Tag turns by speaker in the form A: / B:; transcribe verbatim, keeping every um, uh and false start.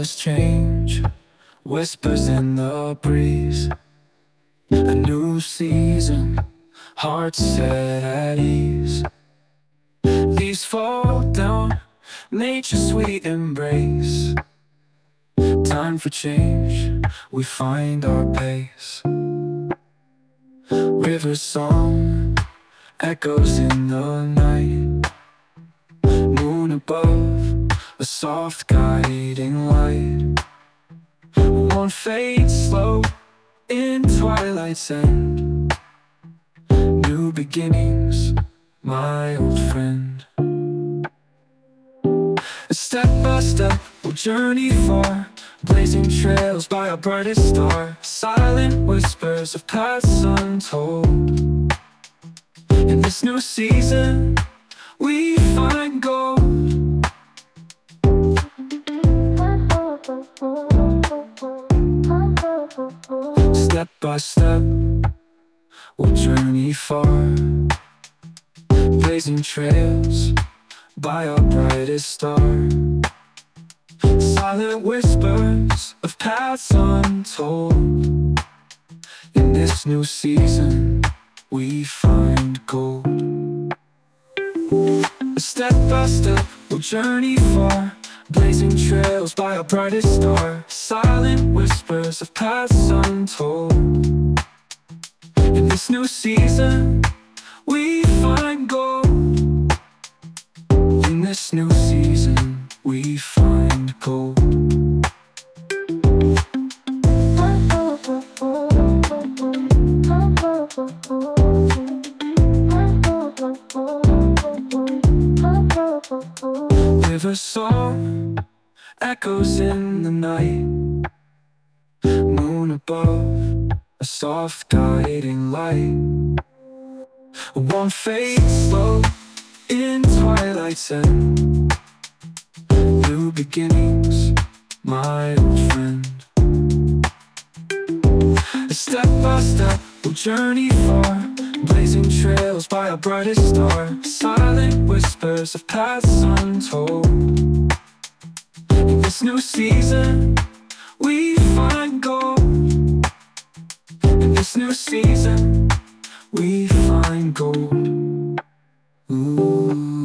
A: colors change, whispers in the breeze. A new season, hearts set at ease. Leaves fall down, nature's sweet embrace. Time for change, we find our pace. River song echoes in the night. Moon above, a soft guiding light. One fades slow in twilight's end. New beginnings, my old friend. Step by step, we'll journey far, blazing trails by our brightest star. Silent whispers of paths untold. In this new season, we find gold. Step by step, we'll journey far, blazing trails by our brightest star. Silent whispers of paths untold. In this new season, we find gold. Step by step, we'll journey far, blazing trails by our brightest star. Silent whispers of paths untold. In this new season, we find gold. In this new season, we find gold. River song echoes in the night. Moon above, a soft guiding light. One fades slow in twilight's end. New beginnings, my old friend. Step by step, we'll journey far, blazing trails by our brightest star. Silent whispers of paths untold. In this new season, we find gold. In this new season, we find gold. Ooh.